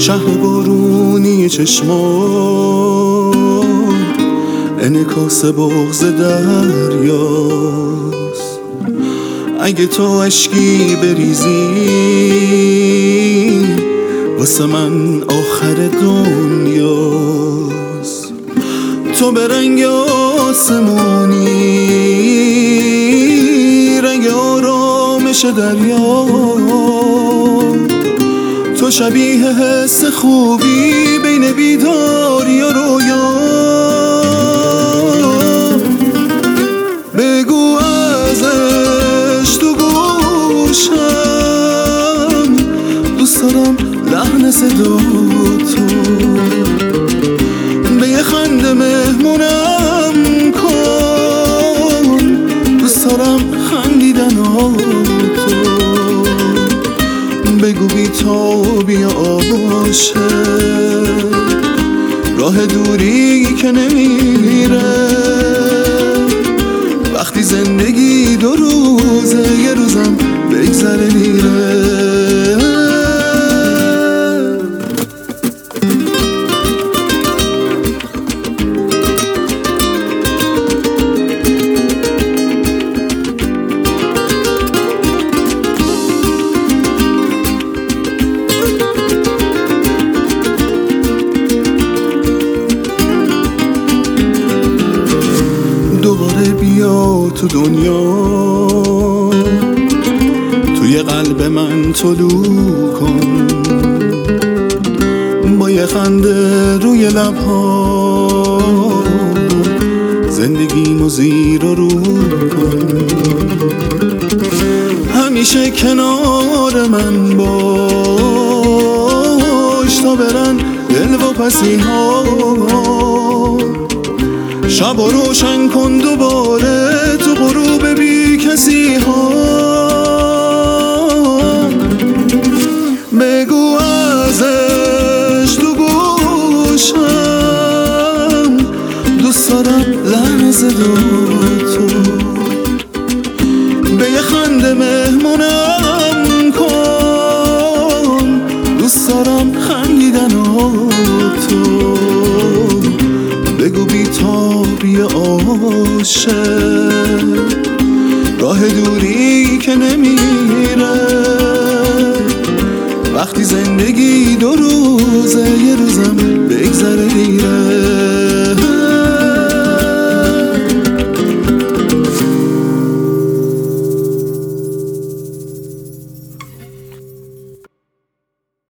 شهر بارونی چشمان انعکاس بغض دریاست. اگه تو اشکی بریزی واسه من آخر دنیاست. تو به رنگ آسمونی، رنگ آرامش دریا، تو شبیه حس خوبی بین بیداری و رویا. بگو ازش تو گوشم، دوست دارم لحن صدا تو، به یه خنده مهمونم کن، دوست دارم خندیدن تو. بگو بی تابی عاشق، راه دوری که نمیره، وقتی زندگی 2 روزه یه روزم بگذره میره. دوباره بیا تو دنیا، توی قلب من طلوع کن، با یه خنده روی لبها زندگیمو زیر و رو کن. همیشه کنار من باش تا برن دل و پسی ها. شب و روشن کن دوباره تو غروب بی کسی ها. بگو ازش تو گوشم، دوست دارم لحن صدا تو، به یه خنده مهمونم کن، دوست دارم خندیدن تو. بگو بی تابی عاشق، راه دوری که نمیره، وقتی زندگی 2 روزه یه روزم